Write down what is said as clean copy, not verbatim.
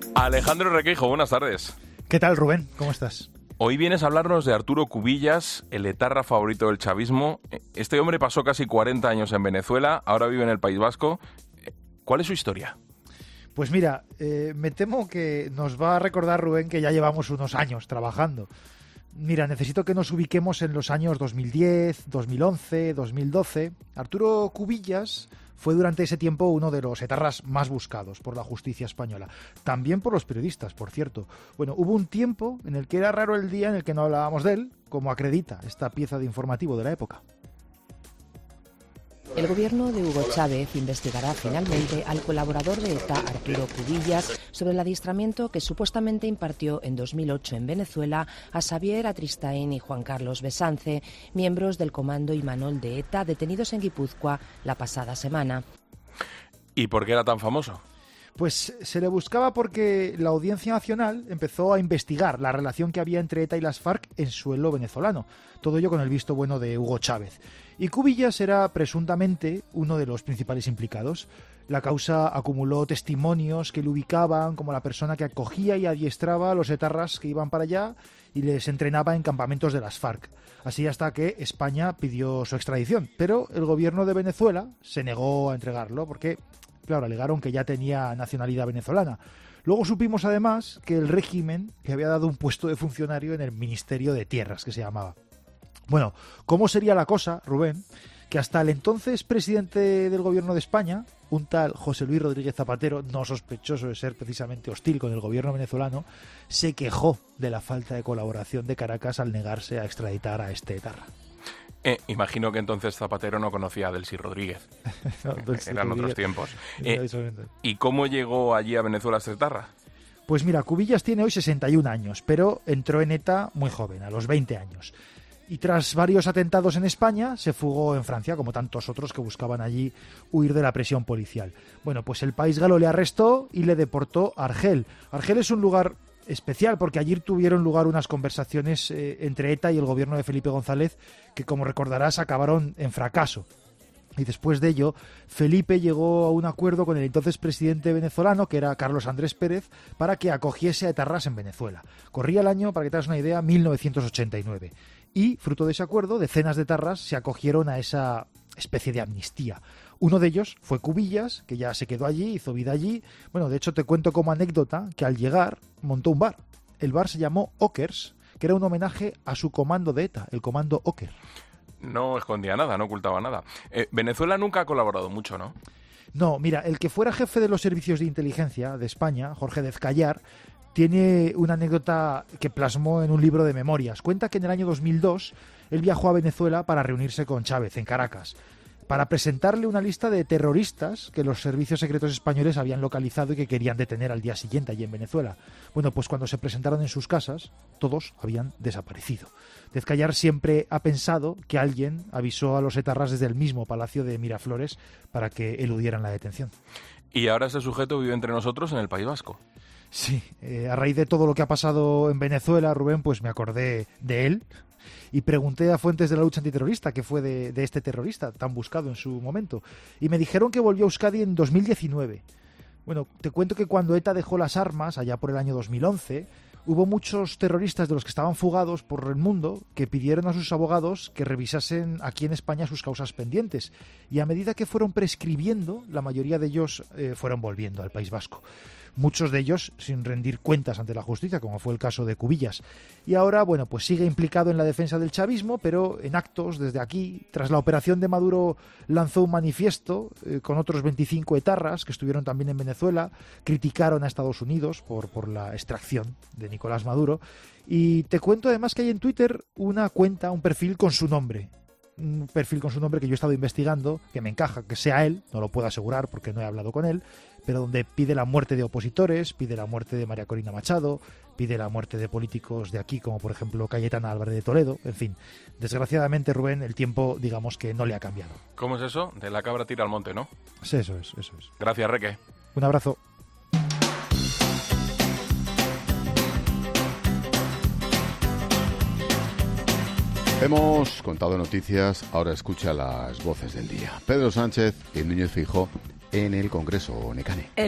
Alejandro Requeijo, buenas tardes. ¿Qué tal, Rubén? ¿Cómo estás? Hoy vienes a hablarnos de Arturo Cubillas, el etarra favorito del chavismo. Este hombre pasó casi 40 años en Venezuela, ahora vive en el País Vasco. ¿Cuál es su historia? Pues mira, me temo que nos va a recordar, Rubén, que ya llevamos unos años trabajando. Mira, necesito que nos ubiquemos en los años 2010, 2011, 2012. Arturo Cubillas fue durante ese tiempo uno de los etarras más buscados por la justicia española. También por los periodistas, por cierto. Bueno, hubo un tiempo en el que era raro el día en el que no hablábamos de él, como acredita esta pieza de informativo de la época. El gobierno de Hugo Chávez investigará finalmente al colaborador de ETA, Arturo Cubillas, sobre el adiestramiento que supuestamente impartió en 2008 en Venezuela a Xavier Atristain y Juan Carlos Besance, miembros del Comando Imanol de ETA detenidos en Guipúzcoa la pasada semana. ¿Y por qué era tan famoso? Pues se le buscaba porque la Audiencia Nacional empezó a investigar la relación que había entre ETA y las FARC en suelo venezolano. Todo ello con el visto bueno de Hugo Chávez. Y Cubillas era presuntamente uno de los principales implicados. La causa acumuló testimonios que le ubicaban como la persona que acogía y adiestraba a los etarras que iban para allá y les entrenaba en campamentos de las FARC. Así hasta que España pidió su extradición. Pero el gobierno de Venezuela se negó a entregarlo porque, claro, alegaron que ya tenía nacionalidad venezolana. Luego supimos además que el régimen le había dado un puesto de funcionario en el Ministerio de Tierras, que se llamaba. Bueno, ¿cómo sería la cosa, Rubén? Que hasta el entonces presidente del gobierno de España, un tal José Luis Rodríguez Zapatero, no sospechoso de ser precisamente hostil con el gobierno venezolano, se quejó de la falta de colaboración de Caracas al negarse a extraditar a este etarra. Imagino que entonces Zapatero no conocía a Delcy Rodríguez. No, Eran otros tiempos. No, ¿Y cómo llegó allí a Venezuela este etarra? Pues mira, Cubillas tiene hoy 61 años, pero entró en ETA muy joven, a los 20 años. Y tras varios atentados en España, se fugó en Francia, como tantos otros que buscaban allí huir de la presión policial. Bueno, pues el país galo le arrestó y le deportó a Argel. Argel es un lugar especial porque allí tuvieron lugar unas conversaciones entre ETA y el gobierno de Felipe González que, como recordarás, acabaron en fracaso. Y después de ello, Felipe llegó a un acuerdo con el entonces presidente venezolano, que era Carlos Andrés Pérez, para que acogiese a etarras en Venezuela. Corría el año, para que te hagas una idea, 1989. Y, fruto de ese acuerdo, decenas de etarras se acogieron a esa especie de amnistía. Uno de ellos fue Cubillas, que ya se quedó allí, hizo vida allí. Bueno, de hecho te cuento como anécdota que al llegar montó un bar. El bar se llamó Ockers, que era un homenaje a su comando de ETA, el comando Ocker. No escondía nada, no ocultaba nada. Venezuela nunca ha colaborado mucho, ¿no? No, mira, el que fuera jefe de los servicios de inteligencia de España, Jorge Dezcayar, tiene una anécdota que plasmó en un libro de memorias. Cuenta que en el año 2002 él viajó a Venezuela para reunirse con Chávez en Caracas, para presentarle una lista de terroristas que los servicios secretos españoles habían localizado y que querían detener al día siguiente allí en Venezuela. Bueno, pues cuando se presentaron en sus casas, todos habían desaparecido. Dezcayar siempre ha pensado que alguien avisó a los etarras desde el mismo Palacio de Miraflores para que eludieran la detención. Y ahora ese sujeto vive entre nosotros en el País Vasco. Sí, a raíz de todo lo que ha pasado en Venezuela, Rubén, pues me acordé de él y pregunté a fuentes de la lucha antiterrorista qué fue de este terrorista tan buscado en su momento. Y me dijeron que volvió a Euskadi en 2019. Bueno, te cuento que cuando ETA dejó las armas, allá por el año 2011, hubo muchos terroristas de los que estaban fugados por el mundo que pidieron a sus abogados que revisasen aquí en España sus causas pendientes. Y a medida que fueron prescribiendo, la mayoría de ellos fueron volviendo al País Vasco. Muchos de ellos sin rendir cuentas ante la justicia, como fue el caso de Cubillas. Y ahora, bueno, pues sigue implicado en la defensa del chavismo, pero en actos desde aquí. Tras la operación de Maduro lanzó un manifiesto con otros 25 etarras que estuvieron también en Venezuela, criticaron a Estados Unidos por la extracción de Nicolás Maduro. Y te cuento además que hay en Twitter una cuenta, un perfil con su nombre. Un perfil con su nombre que yo he estado investigando, que me encaja que sea él, no lo puedo asegurar porque no he hablado con él, pero donde pide la muerte de opositores, pide la muerte de María Corina Machado, pide la muerte de políticos de aquí, como por ejemplo Cayetana Álvarez de Toledo, en fin. Desgraciadamente, Rubén, el tiempo, digamos que no le ha cambiado. ¿Cómo es eso? De la cabra tira al monte, ¿no? Eso es. Gracias, Reque. Un abrazo. Hemos contado noticias, ahora escucha las voces del día. Pedro Sánchez y Núñez Feijóo en el Congreso Necane.